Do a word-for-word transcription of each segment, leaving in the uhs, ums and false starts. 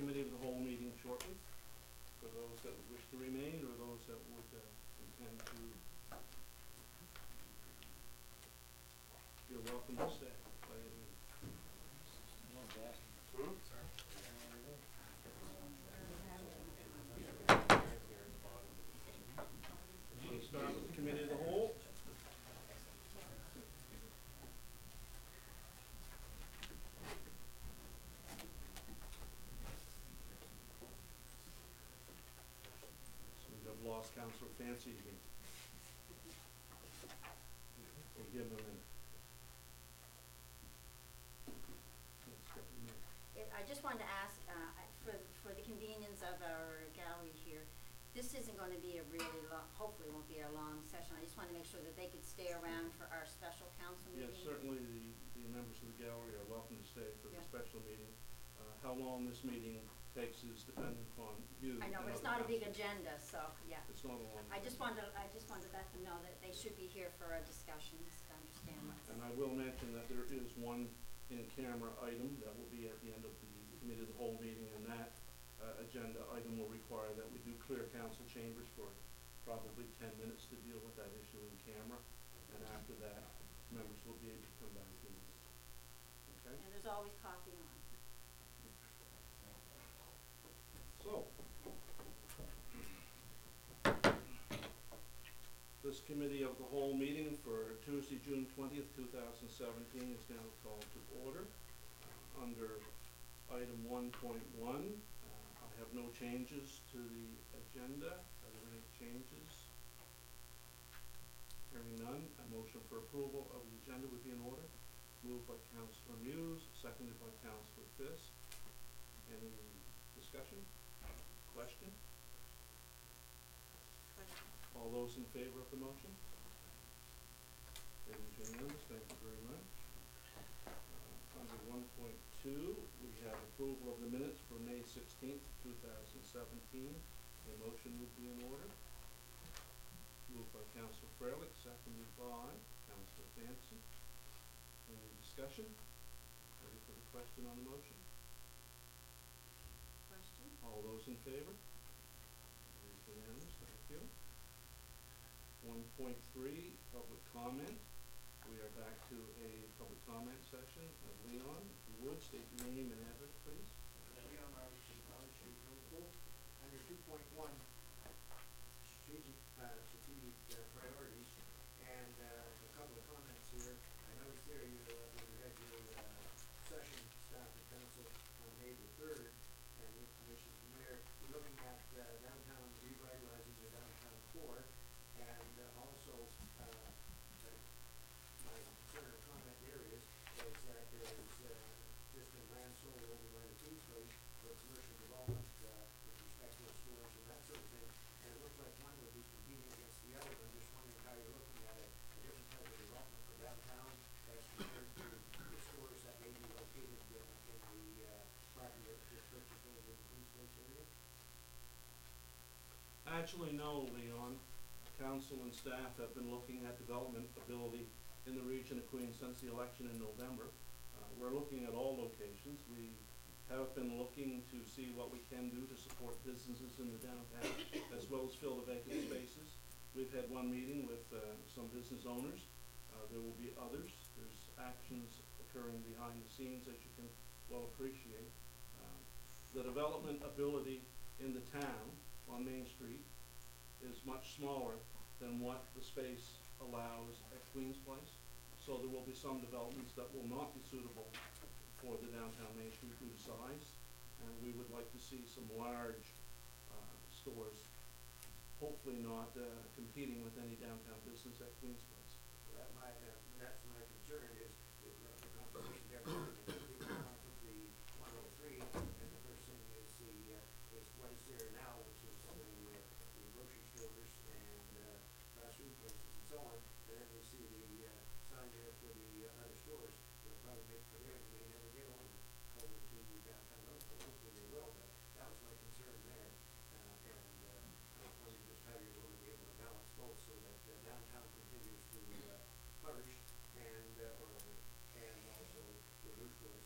committee of the whole meeting shortly, for those that wish to remain or those that would uh, intend to. You're welcome to stay. By any means. Hmm? We'll start with the committee of the whole. I've lost Councillor Fancy again. We'll give him a minute. It, I just wanted to ask, uh, for, for the convenience of our gallery here, this isn't going to be a really long, hopefully won't be a long session. I just want to make sure that they could stay around for our special council meeting. Yes, certainly the, the members of the gallery are welcome to stay for yeah. the special meeting. Uh, how long this meeting takes is dependent upon you. I know, but it's not a big agenda, so yeah. It's not a long. I just wanted, I just wanted to let them know that they should be here for our discussions to understand what's. And I will mention that there is one in-camera item that will be at the end of the committee of the whole meeting, and that uh, agenda item will require that we do clear council chambers for probably ten minutes to deal with that issue in camera, and after that, members will be able to come back in. Okay? And there's always coffee on. So, this committee of the whole meeting for Tuesday, June twentieth, two thousand seventeen is now called to order. Uh, under item one point one, uh, I have no changes to the agenda. Are there any changes? Hearing none, a motion for approval of the agenda would be in order. Moved by Councillor Muse, seconded by Councillor Fisk. Any discussion? Question? Question. All those in favor of the motion? It is unanimous. Thank you very much. Uh, under one point two, we have approval of the minutes for May sixteenth, two thousand seventeen. A motion would be in order. Moved by Councillor Freilich, seconded by Councillor Fancy. Any discussion? Ready for the question on the motion? Question? All those in favor? It is unanimous. Thank you. one point three, public comment. We are back to a public comment session. Uh, Leon, if you would, state your name and address, please. Uh, Leon Robertson, College Street, Liverpool. Under two point one, strategic, uh, strategic uh, priorities, and uh, a couple of comments here. I noticed there you, uh, when you had your uh, session staff and council on May the third, and the information from there, you're looking at uh, downtown, revitalizing the downtown core, and uh, also uh, my concern or comment there is, is that there is uh, just been land sold over by the King's Place for commercial development uh, with respect to stores and that sort of thing, and it looks like one would be competing against the other. I'm just wondering how you're looking at a, a different type of development for downtown as compared to the stores that may be located in, in the uh, property that was purchased over in the King's Place area. Actually, no, Leon. Council and staff have been looking at development ability in the region of Queens since the election in November. Uh, we're looking at all locations. We have been looking to see what we can do to support businesses in the downtown, as well as fill the vacant spaces. We've had one meeting with uh, some business owners. Uh, there will be others. There's actions occurring behind the scenes, as you can well appreciate. Uh, the development ability in the town on Main Street is much smaller than what the space allows at Queen's Place. So there will be some developments that will not be suitable for the downtown Main Street due to size, and we would like to see some large uh, stores, hopefully not uh, competing with any downtown business at Queen's Place. So that might, uh, that's my concern is, is the, the competition there between the two people come from the one oh three, and the first thing is the, uh, is what is there now, which is the, uh, the grocery stores and, uh, fast food places and so on, and then we see the, uh, sign there for the uh, other stores. They'll probably make for there, and may never get over, over to downtown Liverpool. Hopefully they will, but that was my concern there. Uh, and, uh, I was wondering just how you're going to be able to balance both so that uh, downtown continues to, uh, flourish, and, uh, or, and also the route going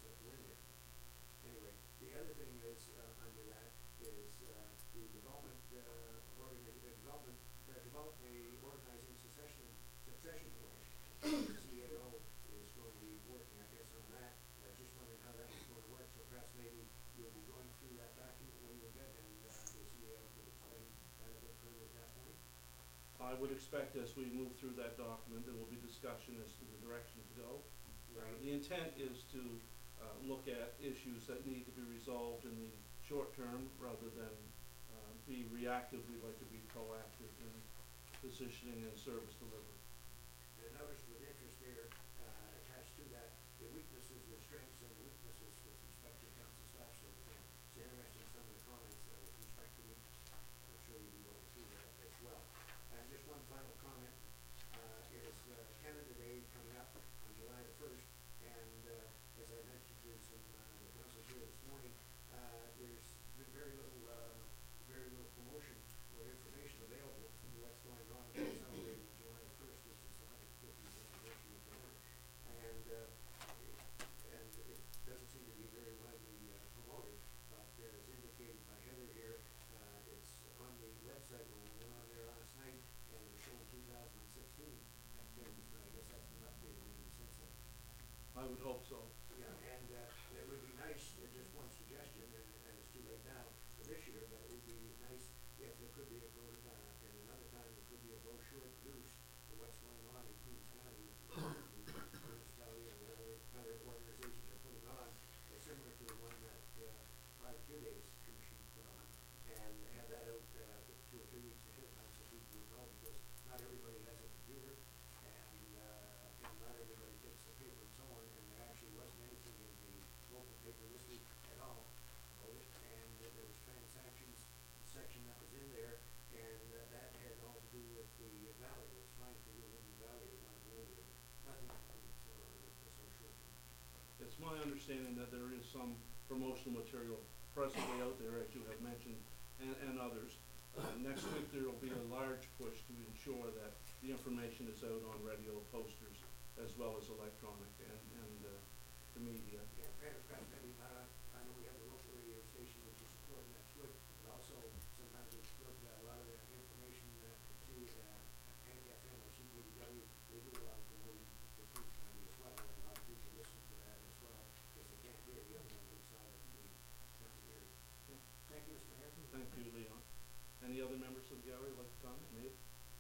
that is, uh, the development, uh, organi- the development, uh, develop a organizing succession, succession plan. The C A O is going to be working, I guess, on that. Uh, just wondering how that is going to work, so perhaps maybe you'll be going through that document when you get, and, uh, the C A O could explain that a bit further at that point. I would expect as we move through that document, there will be discussion as to the direction to go. Uh, the intent is to, uh, look at issues that need to be resolved in the short term rather than, uh, be reactive. We'd like to be proactive in positioning and service delivery. And notice with interest there, uh, attached to that, the weaknesses, the strengths and weaknesses with respect to council staff, so again, it's interesting some of the comments, uh, with respect to weaknesses. I'm sure you'll be going through that as well. And just one final comment, uh, is, uh, Canada Day coming up on July the first, and, uh, as I mentioned to some, uh, the council here this morning, uh, there's been very little, uh, very little promotion or information available from what's going on celebrating July the first, which is the hundred fiftieth anniversary of Canada. And, uh, it, and it doesn't seem to be very widely, uh, promoted, but uh, as indicated by Heather here, uh, it's on the website when we went on there last night, and it was showing two thousand sixteen activities, but I guess that's been updated maybe since then. I would hope so. Yeah, and, uh, it would be nice, uh, just one suggestion, and, and it's too late now for this year, but it would be nice if there could be a bro, uh, and another time, there could be a brochure produced for what's going on in Queens County, with the municipality and whatever other organizations are putting on, uh, similar to the one that, uh, Pride Two Days Commission put on, and have that out, uh, two or three weeks ahead of time so people would know, because not everybody has a computer, and, uh, and not everybody takes the paper and so on, and there actually wasn't anything in the local paper this week at all about it, and uh, there was transactions section that was in there, and uh, that had all to do with the valley. It was fine for you in the valley to want to go over it, nothing to do with, uh, with the social. It's my understanding that there is some promotional material presently out there, as you have mentioned, and, and others. Uh, next week, there will be a large push to ensure that the information is out on radio posters as well as electronic and, and, uh, the media. Yeah, perhaps, perhaps maybe, uh, I know we have a local radio station which is important, that's good, but also sometimes it's good, uh, a lot of the information, uh, see, uh, N F M or C K D W, they do a lot of promoting the Queens County as well, and a lot of people listen to that as well, because they can't hear the other one inside of the county area. Yeah. Thank you, Mister Mayor. Thank you, Leon. Any other members of the gallery like to comment? Nate?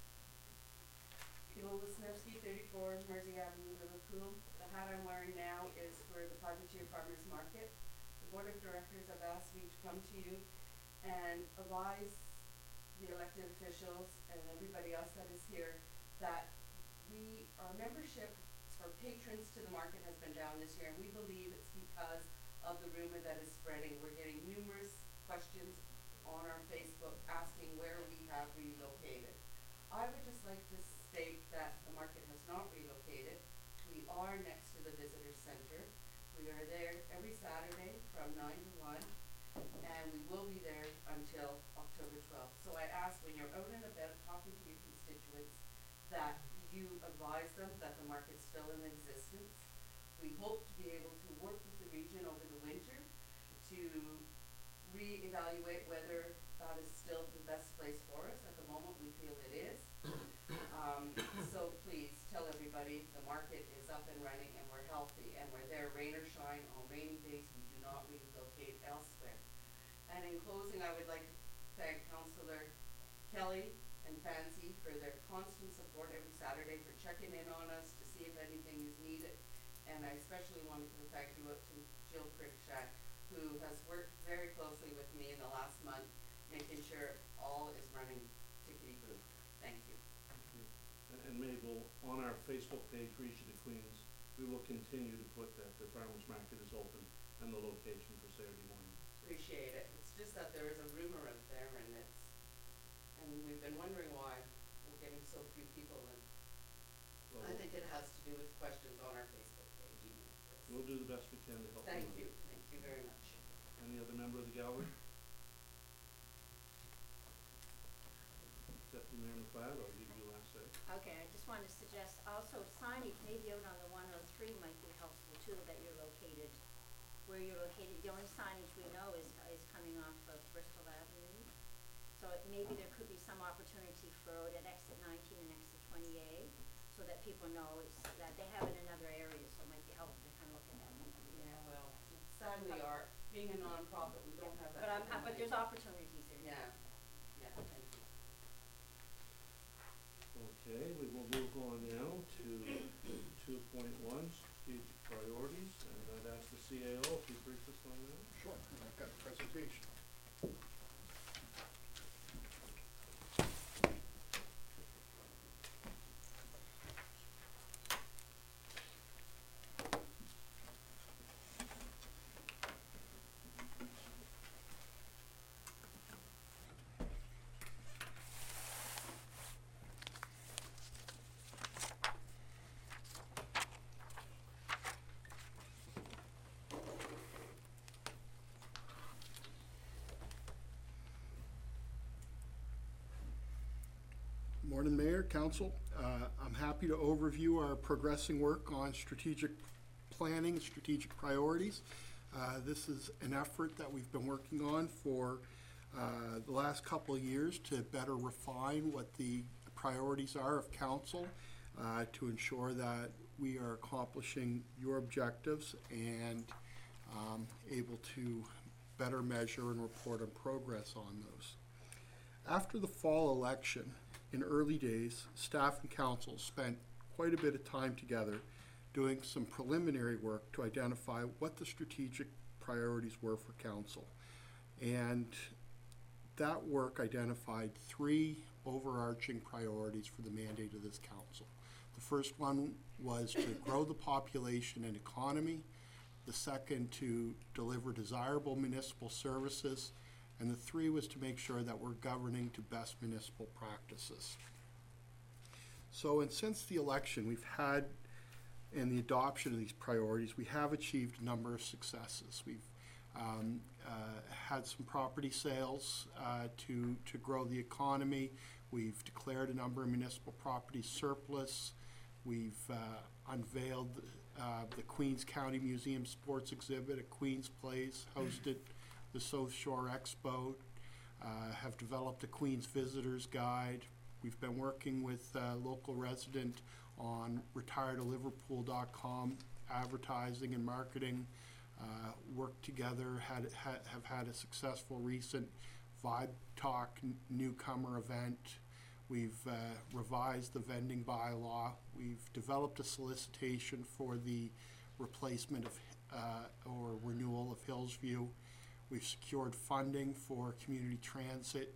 Bill Wisniewski, thirty-four Mersey Avenue, Liverpool. The hat I'm wearing now is for the Privateer Farmers Market. The Board of Directors have asked me to come to you and advise the elected officials and everybody else that is here that we, our membership for patrons to the market has been down this year, and we believe it's because of the rumor that is spreading. We're getting numerous questions on our Facebook asking where we have relocated. I would just like to state that the market has not relocated. We are next to the visitor center. We are there every Saturday from nine to one, and we will be there until October twelfth. So I ask, when you're out and about talking to your constituents, that you advise them that the market's still in existence. We hope to be able to work with the region over the winter to reevaluate whether that is still the best place for us. At the moment, we feel it is. Um, so please tell everybody the market is up and running and we're healthy and we're there rain or shine. On rainy days, we do not relocate elsewhere. And in closing, I would like to thank Councillor Kelly and Fancy for their constant support every Saturday, for checking in on us to see if anything is needed. And I especially want to give a thank you up to Jill Cruikshank, who has worked very closely with me in the last month, making sure all is running tickety-boo. Thank you. Thank you. And, and Mabel, on our Facebook page, Region of Queens, we will continue to put that the farmers market is open and the location for Saturday morning. Appreciate it. It's just that there is a rumor out there, and it's, and we've been wondering why we're getting so few people in. Well, I think it has to do with questions on our Facebook page, email us. we'll do the best we can to help. Thank them out. you, thank you very much. Any other member of the gallery? Deputy Mayor McLeod, I'll give you the last say. Okay, I just wanted to suggest also signage maybe out on the one oh three might be helpful too, that you're located, where you're located. The only signage we know is, is coming off of Bristol Avenue. So it, maybe there could be some opportunity for road at exit nineteen and exit twenty A, so that people know it's, that they have it in other areas, so it might be helpful to kind of look at that. Yeah, well, sadly, our, being a nonprofit, we don't have that. But I'm, uh, but there's opportunities there. Yeah, yeah, thank you. Okay, we will move on now to two point one, strategic priorities, and I'd ask the C A O if you brief us on that. Sure, and I've got a presentation. Morning, Mayor, Council. Uh, I'm happy to overview our progressing work on strategic planning, strategic priorities. Uh, this is an effort that we've been working on for uh, the last couple of years to better refine what the priorities are of Council, uh, to ensure that we are accomplishing your objectives and um, able to better measure and report on progress on those. After the fall election, in early days, staff and council spent quite a bit of time together doing some preliminary work to identify what the strategic priorities were for council. And that work identified three overarching priorities for the mandate of this council. The first one was to grow the population and economy. The second, to deliver desirable municipal services. And the three was to make sure that we're governing to best municipal practices. So, and since the election, we've had, and the adoption of these priorities, we have achieved a number of successes. We've um, uh, had some property sales uh, to, to grow the economy. We've declared a number of municipal properties surplus. We've uh, unveiled uh, the Queens County Museum Sports Exhibit at Queens Place, hosted the South Shore Expo, uh, have developed a Queens Visitors Guide. We've been working with a local resident on retire to liverpool dot com advertising and marketing, uh, worked together, had, ha have had a successful recent Vibe Talk newcomer event. We've uh, revised the vending bylaw. We've developed a solicitation for the replacement of uh, or renewal of Hillsview. We've secured funding for community transit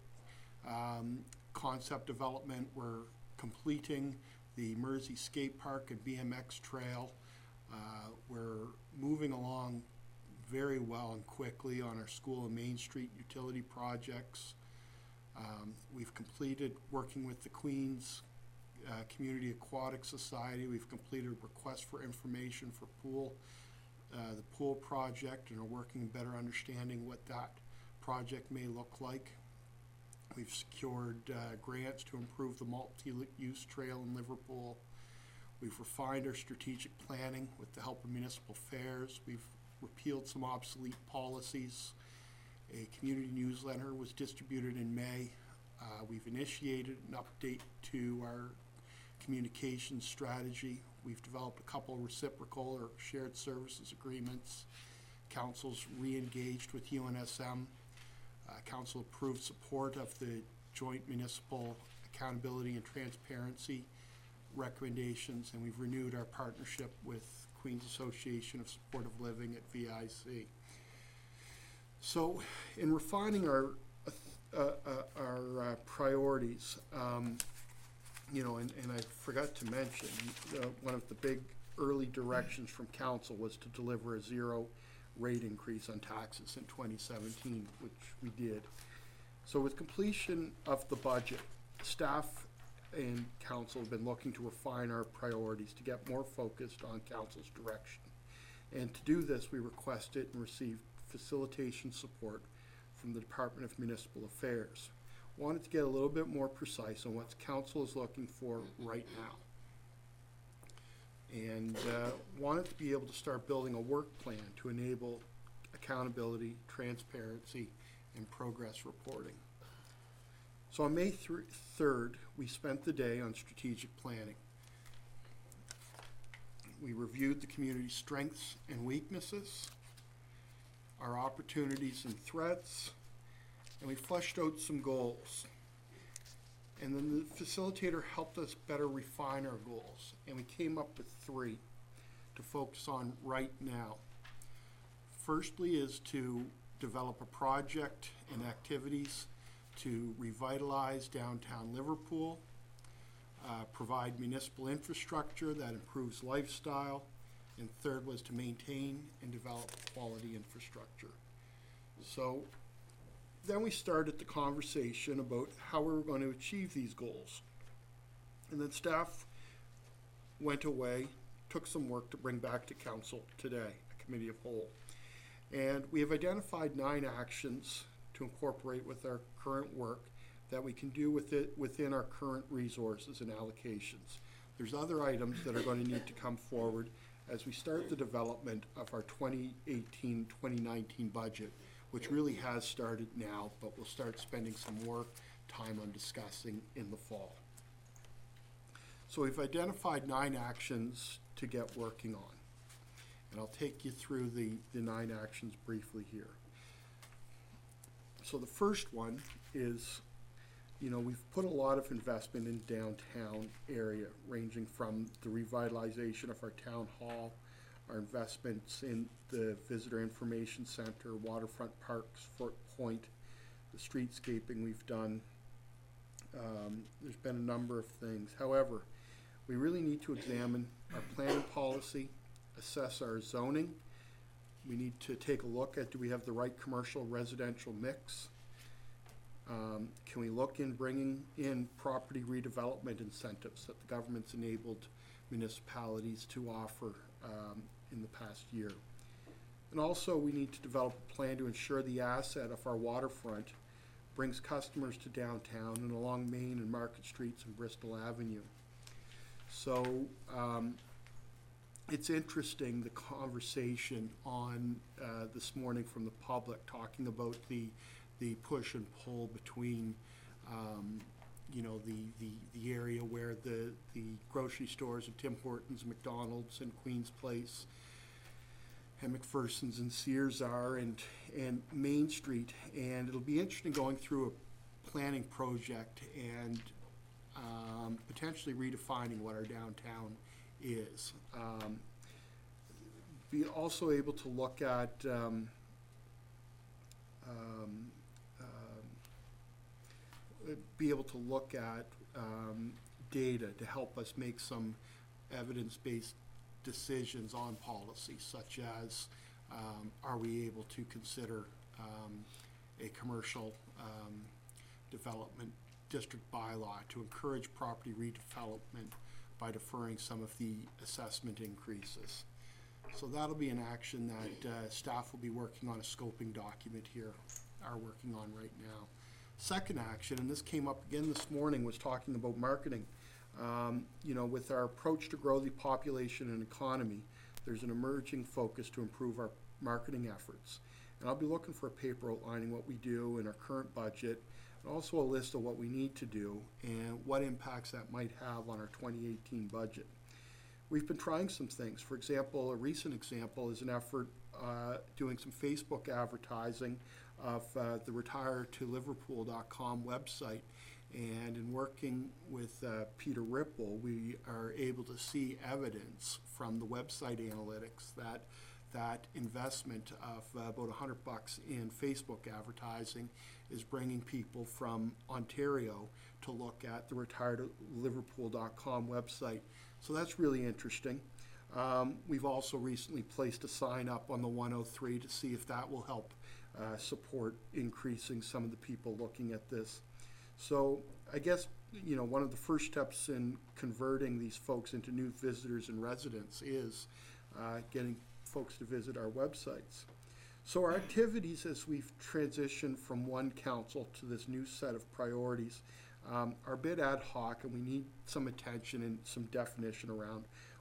um, concept development. We're completing the Mersey Skate Park and B M X Trail. Uh, we're moving along very well and quickly on our School and Main Street utility projects. Um, we've completed, working with the Queens uh, Community Aquatic Society, we've completed requests for information for pool Uh, the pool project, and are working better understanding what that project may look like. We've secured uh, grants to improve the multi-use trail in Liverpool. We've refined our strategic planning with the help of municipal affairs. We've repealed some obsolete policies. A community newsletter was distributed in May. Uh, we've initiated an update to our communications strategy. We've developed a couple of reciprocal or shared services agreements. Council's re-engaged with U N S M. Uh, Council approved support of the joint municipal accountability and transparency recommendations, and we've renewed our partnership with Queens Association of Supportive Living at V I C. So, in refining our uh, uh, our uh, priorities, um, you know, and, and I forgot to mention, uh, one of the big early directions from council was to deliver a zero rate increase on taxes in twenty seventeen, which we did. So with completion of the budget, staff and council have been looking to refine our priorities to get more focused on council's direction. And to do this, we requested and received facilitation support from the Department of Municipal Affairs. Wanted to get a little bit more precise on what council is looking for right now. And uh, wanted to be able to start building a work plan to enable accountability, transparency, and progress reporting. So on May third, we spent the day on strategic planning. We reviewed the community's strengths and weaknesses, our opportunities and threats, and we fleshed out some goals. And then the facilitator helped us better refine our goals, and we came up with three to focus on right now. Firstly is to develop a project and activities to revitalize downtown Liverpool, uh, provide municipal infrastructure that improves lifestyle, and third was to maintain and develop quality infrastructure. So then we started the conversation about how we were going to achieve these goals. And then staff went away, took some work to bring back to council today, a committee of whole. And we have identified nine actions to incorporate with our current work that we can do with it within our current resources and allocations. There's other items that are going to need to come forward as we start the development of our twenty eighteen twenty nineteen budget, which really has started now, but we'll start spending some more time on discussing in the fall. So we've identified nine actions to get working on. And I'll take you through the, the nine actions briefly here. So the first one is, you know, we've put a lot of investment in downtown area, ranging from the revitalization of our town hall, our investments in the visitor information center, waterfront parks, Fort Point, the streetscaping we've done. Um, there's been a number of things. However, we really need to examine our planning policy, assess our zoning. We need to take a look at, do we have the right commercial residential mix? Um, can we look in bringing in property redevelopment incentives that the government's enabled municipalities to offer um, in the past year? And also we need to develop a plan to ensure the asset of our waterfront brings customers to downtown and along Main and Market Streets and Bristol Avenue. So um, it's interesting, the conversation on uh, this morning from the public talking about the the push and pull between um, you know, the, the, the area where the, the grocery stores of Tim Hortons, McDonald's, and Queen's Place, and McPherson's and Sears are, and, and Main Street. And it'll be interesting going through a planning project and um, potentially redefining what our downtown is. Um, be also able to look at um, um, be able to look at um, data to help us make some evidence-based decisions on policy, such as um, are we able to consider um, a commercial um, development district bylaw to encourage property redevelopment by deferring some of the assessment increases. So that'll be an action that uh, staff will be working on a scoping document here, are working on right now. Second action, and this came up again this morning, was talking about marketing. Um, you know, with our approach to grow the population and economy, there's an emerging focus to improve our marketing efforts. And I'll be looking for a paper outlining what we do in our current budget, and also a list of what we need to do and what impacts that might have on our twenty eighteen budget. We've been trying some things. For example, a recent example is an effort uh, doing some Facebook advertising of uh, the retire to liverpool dot com website. And in working with uh, Peter Ripple, we are able to see evidence from the website analytics that that investment of uh, about one hundred bucks in Facebook advertising is bringing people from Ontario to look at the retire to liverpool dot com website. So that's really interesting. Um, we've also recently placed a sign up on the one oh three to see if that will help uh, support increasing some of the people looking at this. So I guess, you know, one of the first steps in converting these folks into new visitors and residents is uh, getting folks to visit our websites. So our activities as we've transitioned from one council to this new set of priorities um, are a bit ad hoc, and we need some attention and some definition around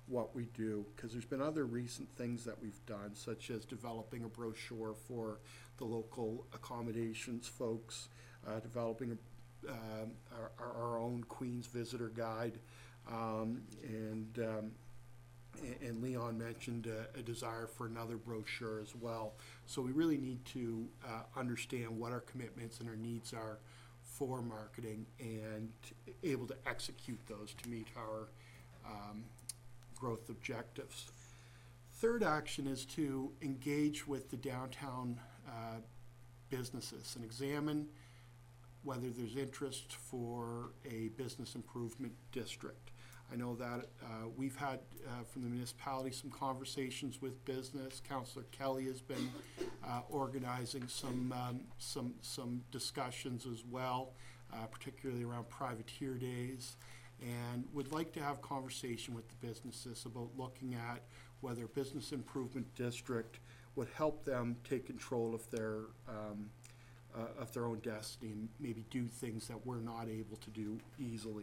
what we do, because there's been other recent things that we've done, such as developing a brochure for the local accommodations folks, uh, developing a, um, our, our, our own Queens Visitor Guide, um, and um, a- and Leon mentioned a, a desire for another brochure as well. So we really need to uh, understand what our commitments and our needs are for marketing and able to execute those to meet our um, growth objectives. Third action is to engage with the downtown uh, businesses and examine whether there's interest for a business improvement district. I know that uh, we've had uh, from the municipality some conversations with business. Councillor Kelly has been uh, organizing some um, some some discussions as well, uh, particularly around privateer days, and would like to have conversation with the businesses about looking at whether a business improvement district would help them take control of their um, uh, of their own destiny and maybe do things that we're not able to do easily.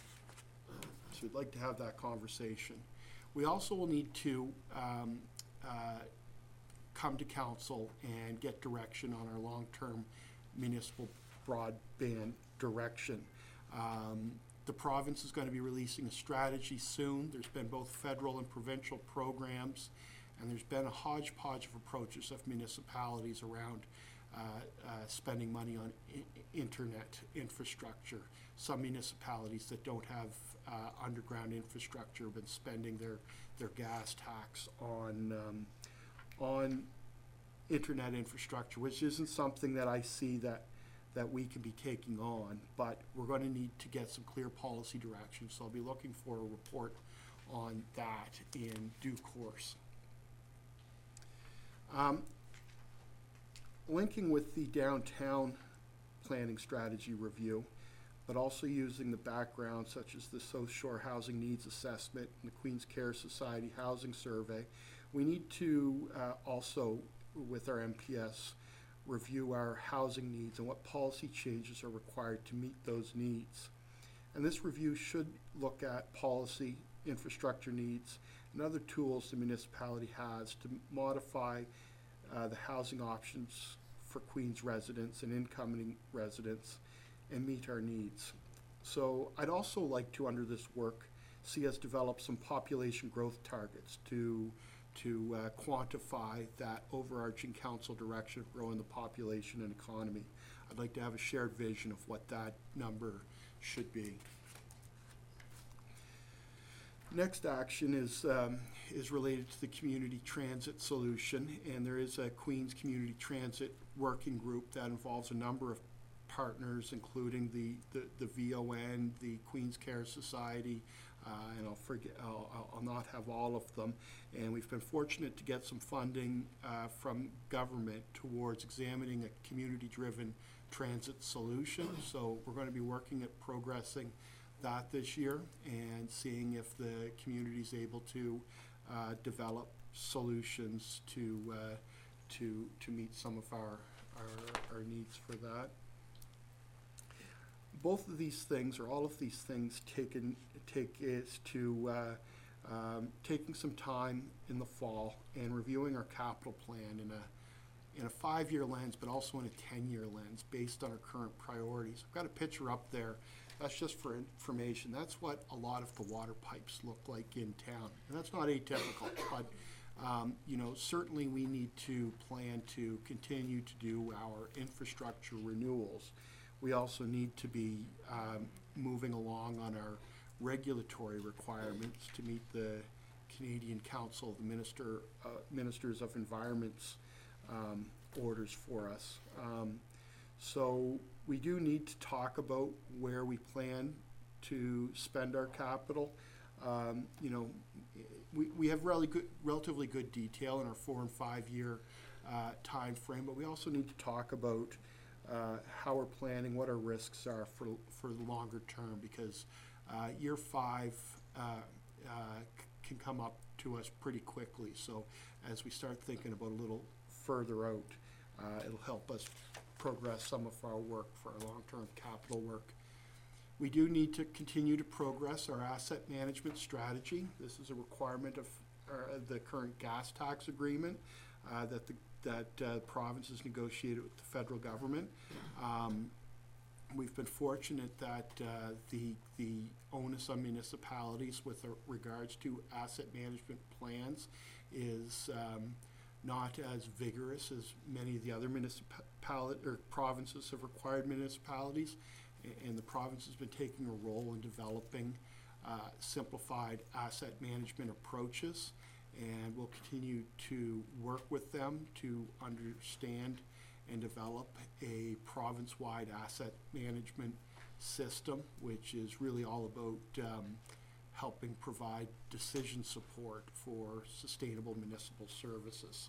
So we'd like to have that conversation. We also will need to um, uh, come to council and get direction on our long-term municipal broadband direction. Um, the province is going to be releasing a strategy soon. There's been both federal and provincial programs, and there's been a hodgepodge of approaches of municipalities around uh, uh, spending money on I internet infrastructure. Some municipalities that don't have uh, underground infrastructure have been spending their their gas tax on um, on internet infrastructure, which isn't something that I see that that we can be taking on, but we're going to need to get some clear policy direction. So I'll be looking for a report on that in due course. Um, linking with the downtown planning strategy review, but also using the background such as the South Shore Housing Needs Assessment and the Queens Care Society Housing Survey, we need to uh, also, with our M P S, review our housing needs and what policy changes are required to meet those needs. And this review should look at policy, infrastructure needs, and other tools the municipality has to modify uh, the housing options for Queens residents and incoming residents and meet our needs. So I'd also like to, under this work, see us develop some population growth targets to to uh, quantify that overarching council direction of growing the population and economy. I'd like to have a shared vision of what that number should be. Next action is um, is related to the community transit solution, and there is a Queens Community Transit Working Group that involves a number of partners, including the, the, the V O N, the Queens Care Society, uh, and I'll forget, I'll, I'll- I'll not have all of them. And we've been fortunate to get some funding uh, from government towards examining a community-driven transit solution. So we're going to be working at progressing that this year and seeing if the community is able to uh, develop solutions to uh, to to meet some of our, our our needs for that. Both of these things, or all of these things, taken take is to uh, um, taking some time in the fall and reviewing our capital plan in a in a five-year lens, but also in a ten-year lens based on our current priorities. I've got a picture up there. That's just for information. That's what a lot of the water pipes look like in town, and that's not atypical. But um, you know, certainly we need to plan to continue to do our infrastructure renewals. We also need to be um, moving along on our regulatory requirements to meet the Canadian Council, the Minister, uh, Ministers of Environment's um, orders for us. Um, so we do need to talk about where we plan to spend our capital. Um, you know, we, we have really good, relatively good detail in our four and five year uh, time frame, but we also need to talk about Uh, how we're planning, what our risks are for for the longer term, because uh, year five uh, uh, c- can come up to us pretty quickly. So as we start thinking about a little further out, uh, it'll help us progress some of our work for our long-term capital work. We do need to continue to progress our asset management strategy. This is a requirement of uh, the current gas tax agreement uh, that the that uh, province has negotiated with the federal government. Um, we've been fortunate that uh, the the onus on municipalities with regards to asset management plans is um, not as vigorous as many of the other municipality or provinces have required municipalities, and the province has been taking a role in developing uh, simplified asset management approaches, and we'll continue to work with them to understand and develop a province-wide asset management system, which is really all about um, helping provide decision support for sustainable municipal services.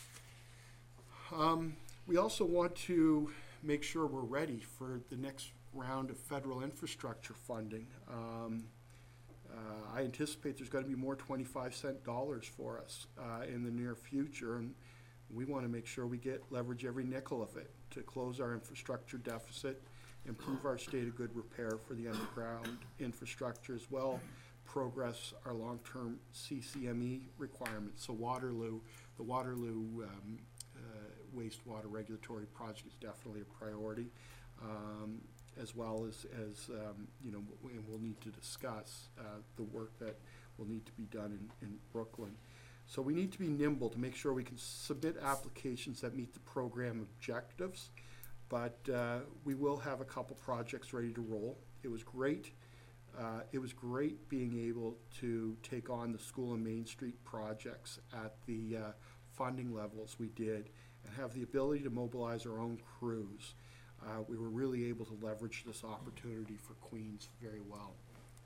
Um, we also want to make sure we're ready for the next round of federal infrastructure funding. Um, uh, I anticipate there's going to be more twenty-five cent dollars for us uh, in the near future, and we want to make sure we get leverage every nickel of it to close our infrastructure deficit, improve our state of good repair for the underground infrastructure as well, progress our long-term C C M E requirements. So Waterloo, the Waterloo um, uh, wastewater regulatory project is definitely a priority, um, as well as, as um, you know, w- and we'll need to discuss uh, the work that will need to be done in, in Brooklyn. So we need to be nimble to make sure we can submit applications that meet the program objectives, but uh, we will have a couple projects ready to roll. It was great. Uh, it was great being able to take on the School and Main Street projects at the uh, funding levels we did and have the ability to mobilize our own crews. Uh, we were really able to leverage this opportunity for Queens very well.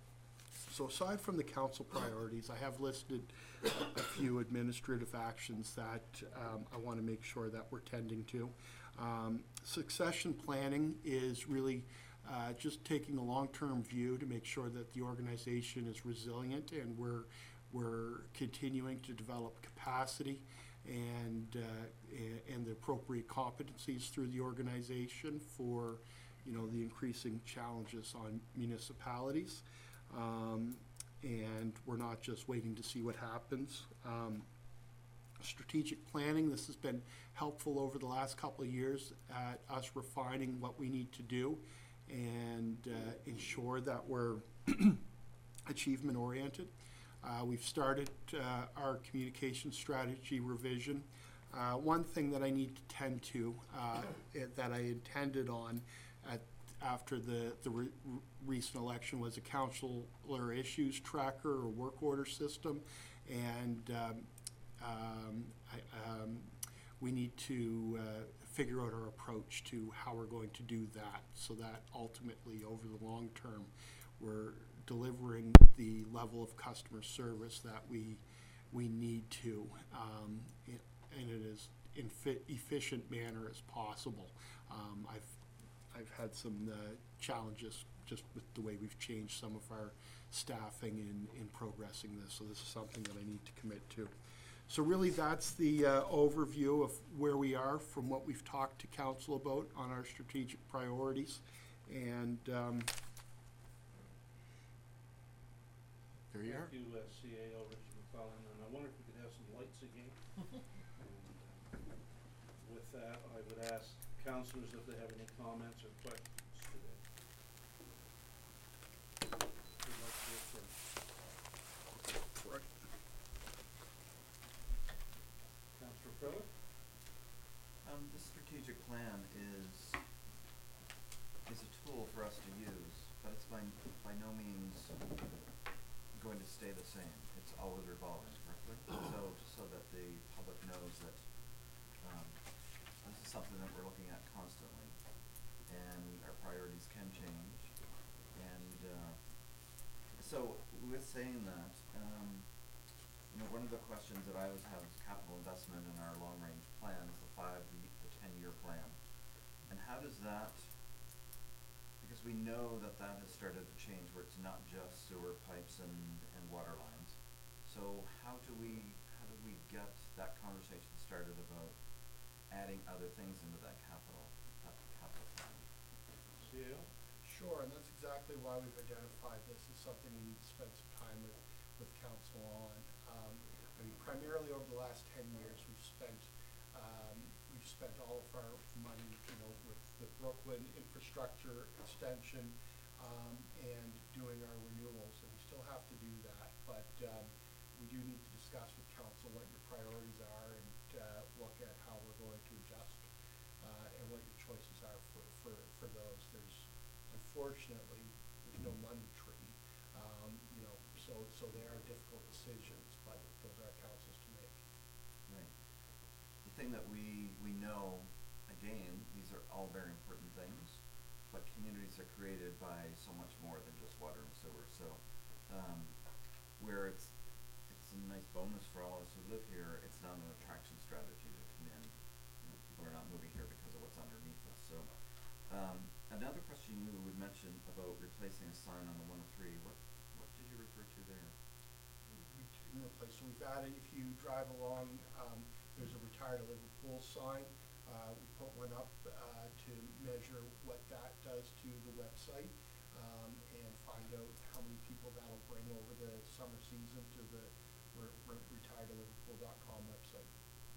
So aside from the council priorities, I have listed a few administrative actions that um, I want to make sure that we're tending to. Um, succession planning is really uh, just taking a long-term view to make sure that the organization is resilient, and we're we're continuing to develop capacity and uh, and the appropriate competencies through the organization for, you know, the increasing challenges on municipalities. Um, and we're not just waiting to see what happens. Um, strategic planning, this has been helpful over the last couple of years at us refining what we need to do and uh, ensure that we're achievement oriented. Uh, we've started uh, our communication strategy revision. Uh, one thing that I need to tend to, uh, that I intended on at after the, the re recent election was a counselor issues tracker or work order system, and um, um, I, um, we need to uh, figure out our approach to how we're going to do that, so that ultimately over the long term we're delivering the level of customer service that we we need to um, in, in an as efficient manner as possible. Um, I've I've had some uh, challenges just with the way we've changed some of our staffing in, in progressing this, so this is something that I need to commit to. So really that's the uh, overview of where we are from what we've talked to council about on our strategic priorities. And um, there you are. Thank you, uh, C A O Richard McClellan, and I wonder if we could have some lights again. And, uh, with that, I would ask councillors if they have any comments or questions today. Who'd like to go first? Right. Councillor Priller? Um, the strategic plan is is a tool for us to use, but it's by by no means going to stay the same. It's always revolving, correctly? So just so that the public knows that um, this is something that we're looking at constantly, and our priorities can change. And uh, so with saying that, um, you know, one of the questions that I always have is capital investment in our long-range plans, the five, the, the ten-year plan, and how does that? Because we know that that has started to change, where it's not just sewer pipes and and water lines. So how do we how do we get that conversation started about adding other things into that capital that capital plan? C A O? Sure, and that's exactly exactly why we've identified this as something we need to spend some time with, with council on. Um, I mean, primarily over the last ten years, we've spent, um, we've spent all of our money, you know, with the Brooklyn infrastructure extension, um, and doing our renewals, and we still have to do that, but, um, we do need to discuss with council what your priorities are and, uh, look at how we're going to adjust, uh, and what your choices are for, for, for those. There's, unfortunately, there's no money tree, um, you know, so, so they are difficult decisions, but those are councils to make. Right. The thing that we, we know, again, these are all very important things, but communities are created by so much more than just water and sewer, so, um, where it's, it's a nice bonus for all of us who live here, it's not an attraction strategy to come in. You know, people are not moving here because of what's underneath us, so, um, another question you would mention about replacing a sign on the one oh three, what, what did you refer to there? We can replace, so we've added, if you drive along, um, there's a Retire to Liverpool sign. Uh, we put one up, uh, to measure what that does to the website, um, and find out how many people that'll bring over the summer season to the re- re- retire to liverpool dot com website.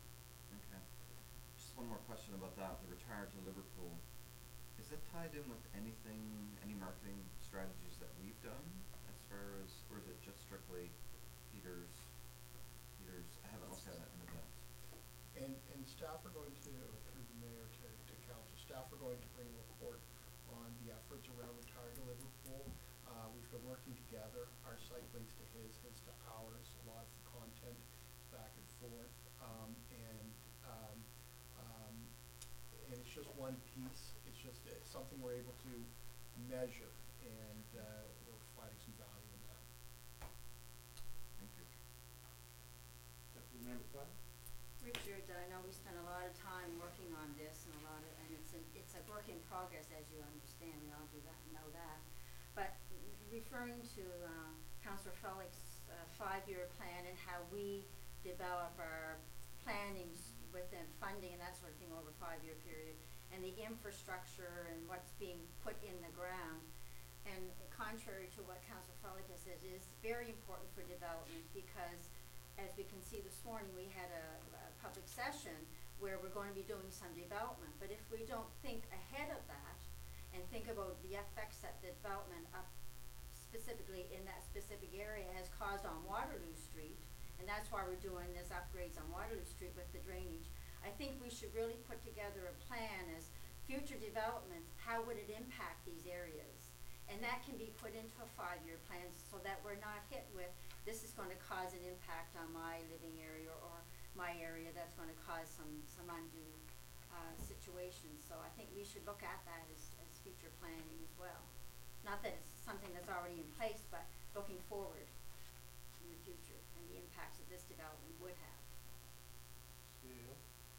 Okay. Just one more question about that, the Retire to Liverpool. Is that tied in with anything, any marketing strategies that we've done as far as, or is it just strictly Peter's, Peter's, I haven't looked at it in a bit. And, and staff are going to, through the mayor to, to council, staff are going to bring a report on the efforts around Retire to Liverpool. Uh, we've been working together, our site links to his, his to ours, a lot of the content is back and forth, um, and, um, um, and it's just one piece, it's just, it's something we're able to measure, and, uh, we're finding some value in that. Thank you. Deputy Mayor McLeod? Richard, I know we spent a lot of time working on this and a lot of, and it's a, it's a work in progress, as you understand, we all do that, know that. But referring to, uh, Councillor Frolick's, uh, five-year plan and how we develop our plannings within funding and that sort of thing over a five-year period, and the infrastructure and what's being put in the ground. And contrary to what Councillor Frolick has said, it is very important for development because, as we can see this morning, we had a, a public session where we're going to be doing some development. But if we don't think ahead of that and think about the effects that the development up specifically in that specific area has caused on Waterloo Street, and that's why we're doing this upgrades on Waterloo Street with the drainage, I think we should really put together a plan as future developments, how would it impact these areas? And that can be put into a five-year plan so that we're not hit with, this is gonna cause an impact on my living area or my area that's gonna cause some, some undue, uh, situations. So I think we should look at that as, as future planning as well. Not that it's something that's already in place, but looking forward in the future and the impacts that this development would have. C A O?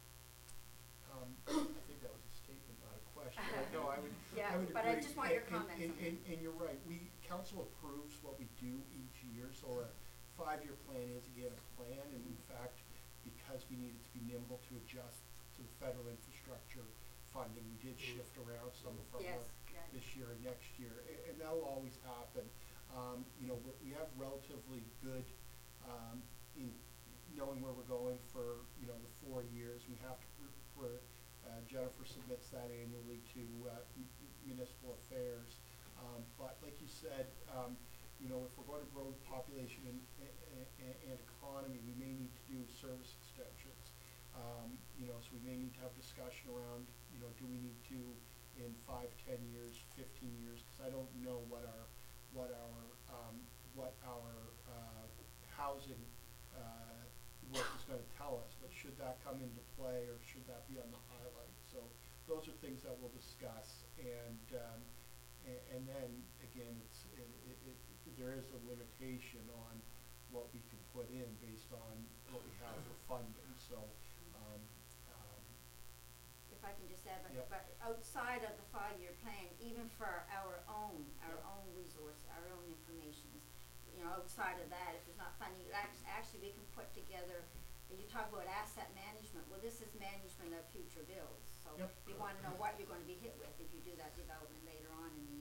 Um, I think that was a statement, not a question, but no, I would, Yeah, I would agree. but I just want your And- comments and, on and, that. and you're right, we, council approves what we do each year, so a five-year plan is again a plan, and in fact, because we needed to be nimble to adjust to the federal infrastructure funding, we did shift around some of our Yes, work yeah. this year and next year, a- and that'll always happen. Um, you know, we, we have relatively good, um, in knowing where we're going for, you know, the four years, we have to, for, uh, Jennifer submits that annually to, uh, m- municipal affairs. Um, but like you said, um, you know, if we're going to grow the population and, and, and economy, we may need to do service extensions. Um, you know, so we may need to have discussion around, you know, do we need to in five, ten years, fifteen years, cause I don't know what our, what our, um, what our, uh, housing, uh, work is gonna tell us, but should that come into play or should that be on the highlight? So those are things that we'll discuss, and, um, and, and then, again, it's, it, it, it, there is a limitation on what we can put in based on what we have for funding, so, um, um, If I can just add, but, Yeah. but outside of the five-year plan, even for our own, our Yeah. own resource, our own information, you know, outside of that, if there's not funding, act- actually, we can put together, and you talk about asset management, well, this is management of future bills. So Yep. you wanna know what you're gonna be hit with if you do that development later on in the years, not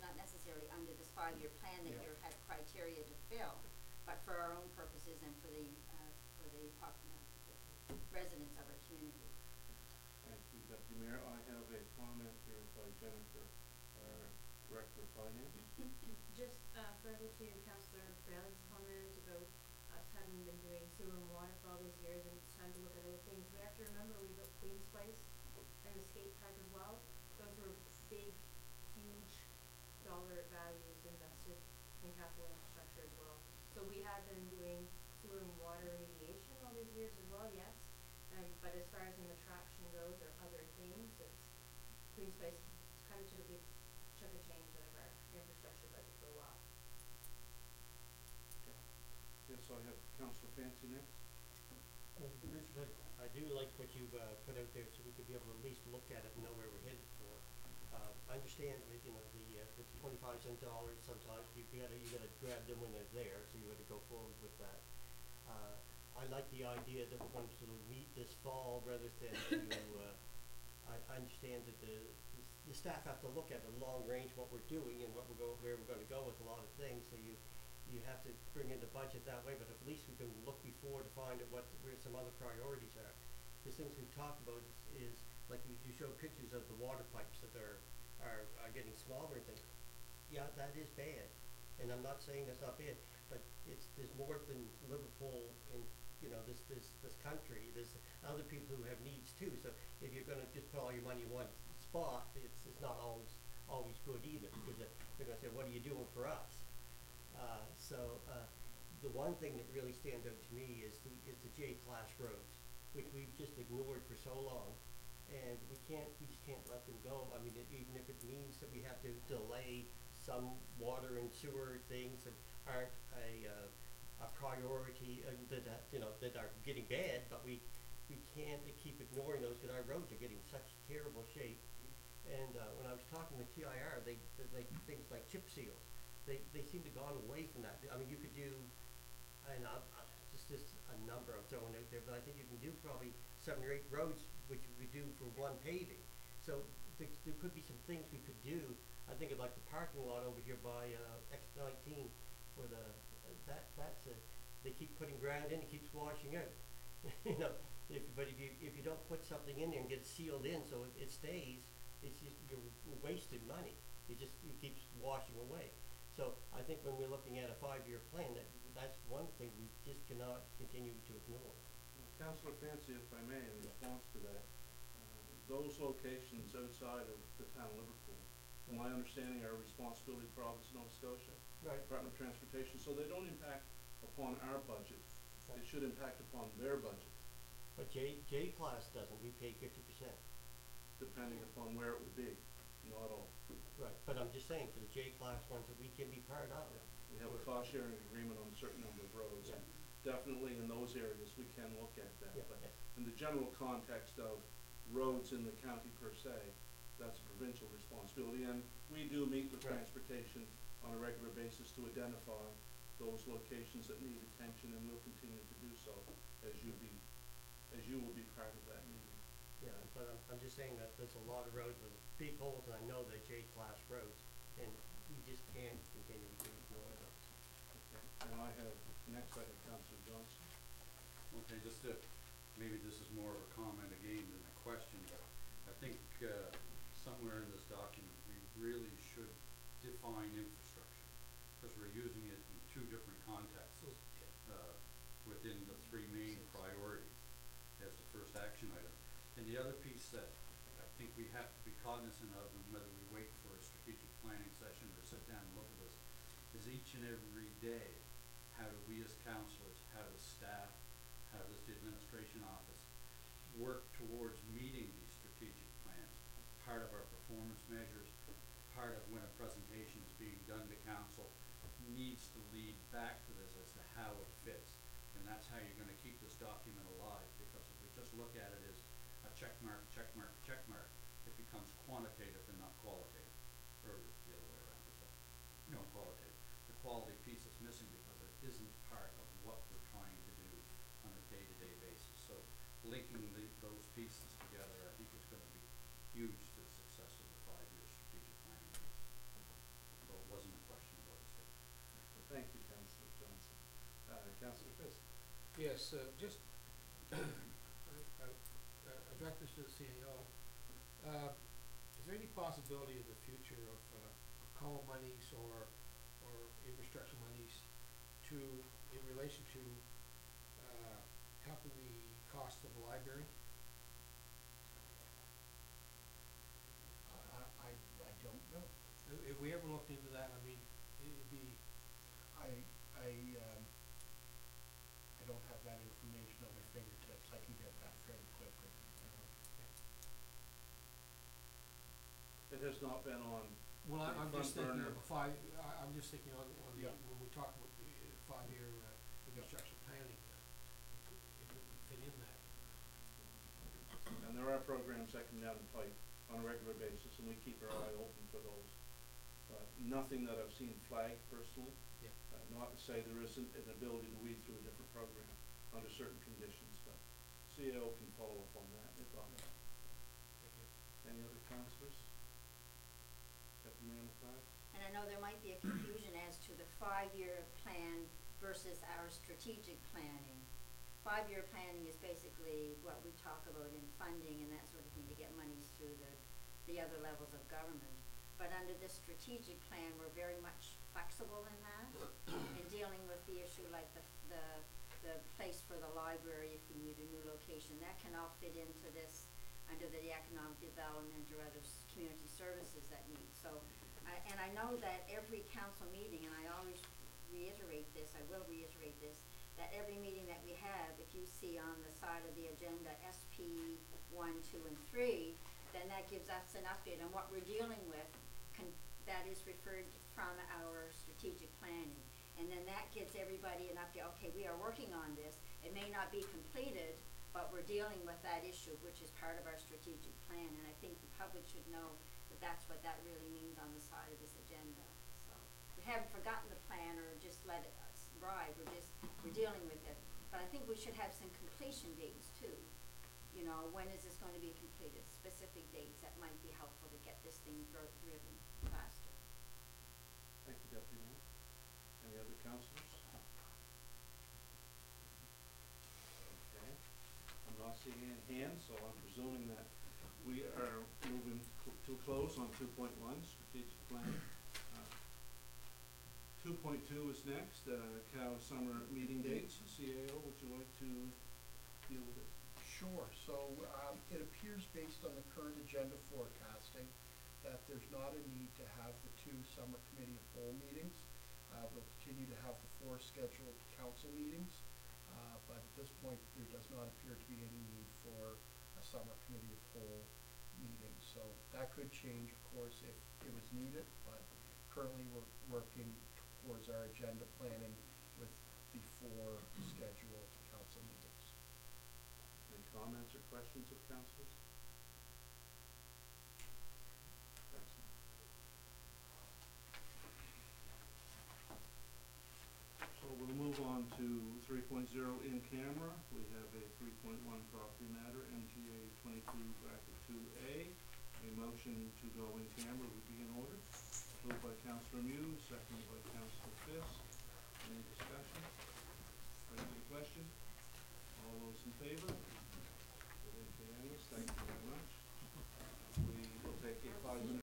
not necessarily under this five-year plan that Yeah. you had criteria to fill, but for our own purposes and for the, uh, for the pop, uh, residents of our community. Thank you, Deputy Mayor. I have a comment here by Jennifer, our Director of Finance. Just uh, further to Councillor Fraley's comment about us having been doing sewer and water for all these years and it's time to look at other things, we have to remember we built Queen's Place and the skate park as well. Those were big, huge dollar values invested in capital infrastructure as well. So we have been doing sewer and water remediation all these years as well, yes. Um, but as far as an attraction goes or other things, it's Queen's Place kind of took a big chunk of change out of our infrastructure budget for a while. Yes, I have Councillor Fancy next. Uh, Richard, I, I do like what you've, uh, put out there, so we could be able to at least look at it and know where we're headed for. Uh, I understand that, you know, the, uh, the twenty-five cent dollars, sometimes you gotta, you gotta grab them when they're there, so you gotta go forward with that. Uh, I like the idea that we're going to sort of meet this fall rather than to, uh, I, I understand that the, the staff have to look at the long range, what we're doing and what we're go, where we're gonna go with a lot of things, so you, you have to bring in the budget that way, but at least we can look before to find out what, where some other priorities are. There's things we've talked about is, is like you, you showed pictures of the water pipes that are, are, are getting smaller and things. Yeah, that is bad, and I'm not saying that's not bad, but it's, there's more than Liverpool in, you know, this, this, this country, there's other people who have needs too, so if you're gonna just put all your money in one spot, it's, it's not always, always good either, because they're, they're gonna say, what are you doing for us? Uh, so, uh, the one thing that really stands out to me is the, is the J-class roads, which we've just ignored for so long. And we can't, we just can't let them go. I mean, it, even if it means that we have to delay some water and sewer things that aren't a, uh, a priority, uh, that, uh, you know, that are getting bad, but we, we can't keep ignoring those because our roads are getting such terrible shape. And, uh, when I was talking with T I R, they, they, things like chip seals, they, they seem to have gone away from that. I mean, you could do, and I, I, just, just a number I'm throwing out there, but I think you can do probably seven or eight roads, which we do for one paving. So th there could be some things we could do. I think of like the parking lot over here by, uh, X nineteen, where the, uh, that, that's a, they keep putting ground in, it keeps washing out. You know, if, but if you, if you don't put something in there and get it sealed in so it, it stays, it's just, you're wasting money. It just, it keeps washing away. So I think when we're looking at a five-year plan, that, that's one thing we just cannot continue to ignore. Councillor Fancy, if I may, in response to that, uh, those locations outside of the town of Liverpool, from my understanding, are a responsibility for Province of Nova Scotia, Right. Department of Transportation, so they don't impact upon our budget. It should impact upon their budget, But J, J-class doesn't, we pay fifty percent. depending upon where it would be, not all. Right, but I'm just saying, for the J-class ones that we can be part of. We have a cost sharing agreement on a certain number of roads, and definitely in those areas, we can look at that. Yeah, But yeah. in the general context of roads in the county per se, that's a provincial responsibility, and we do meet with Right. transportation on a regular basis to identify those locations that need attention, and we'll continue to do so as you be, as you will be part of that meeting. Yeah, but I'm, I'm just saying that there's a lot of roads with big holes, and I know they're J-class roads, and we just can't continue to ignore those. Okay, and I have, next I have Councillor Johnson. Okay, just to, maybe this is more of a comment again than a question, but I think, uh, somewhere in this document, we really should define infrastructure, because we're using it in two different contexts, uh, within the three main priorities as the first action item. And the other piece that I think we have to be cognizant of, and whether we wait for a strategic planning session or sit down and look at this, is each and every day, how do we as councillors, how does staff, how does the administration office work towards meeting these strategic plans? Part of our performance measures, part of when a presentation is being done to council, needs to lead back to this as to how it fits. And that's how you're gonna keep this document alive, because if we just look at it as a check mark, check mark, check mark, it becomes quantitative and not qualitative, or the other way around, so, you know, qualitative. The quality piece is missing because it isn't part of what we're trying to do on a day-to-day basis. So linking the, those pieces together, I think is gonna be huge to the success of the five-year strategic planning piece. Yes, uh, just, I, I, uh, address this to the C A O. Uh, is there any possibility in the future of, uh, call monies or, or infrastructure monies to, in relation to, uh, helping the cost of the library? I, I, I don't know. Have, have we ever looked into that? I mean, it'd be, I, I, um, I don't have that information on my fingertips. I can get that fairly quickly. It has not been on well, I, the I'm just front thinking burner. of a five, I, I'm just thinking on, on the, Yeah. when we talk about the uh, five-year, uh, infrastructure planning, uh, if it would fit in that. And there are programs that come down the pipe on a regular basis, and we keep our eye open for those. But nothing that I've seen flagged personally. Yeah. Uh, not to say there isn't an ability to weed through a different program under certain conditions, but C A O can follow up on that if not. Thank you. Any other councillors? Deputy Mayor McLeod? And I know there might be a confusion as to the five-year plan versus our strategic planning. Five-year planning is basically what we talk about in funding and that sort of thing to get monies through the, the other levels of government. But under this strategic plan, we're very much flexible in that, in dealing with the issue like the, the, the place for the library if we need a new location. That can all fit into this under the economic development or other s- community services that need. So, I and I know that every council meeting, and I always reiterate this, I will reiterate this, that every meeting that we have, if you see on the side of the agenda S P one, two, and three, then that gives us an update on what we're dealing with, con- that is referred from our strategic planning. And then that gives everybody an update, okay, we are working on this, it may not be completed, but we're dealing with that issue, which is part of our strategic plan, and I think the public should know that that's what that really means on the side of this agenda. So, we haven't forgotten the plan or just let it us ride, we're just, we're dealing with it. But I think we should have some completion dates too. You know, when is this going to be completed, specific dates that might be helpful to get this thing dro- driven faster. Thank you, Deputy Mayor. Any other councillors? Okay. I'm not seeing any hands, so I'm presuming that we are moving cl- to a close on two point one, strategic plan. Uh, Two point two is next, uh, C O W summer meeting dates. C A O, would you like to deal with it? Sure, so, um, it appears based on the current agenda forecasting that there's not a need to have the two summer committee of whole meetings. Uh, we'll continue to have the four scheduled council meetings, uh, but at this point, there does not appear to be any need for a summer committee of whole meeting. So that could change, of course, if it was needed, but currently we're working towards our agenda planning with the four scheduled council meetings. Any comments or questions of councillors? Excellent. So we'll move on to three point zero in camera. We have a three point one property matter, M G A twenty-two bracket two A. A motion to go in camera would be in order. Moved by Councillor Mew, seconded by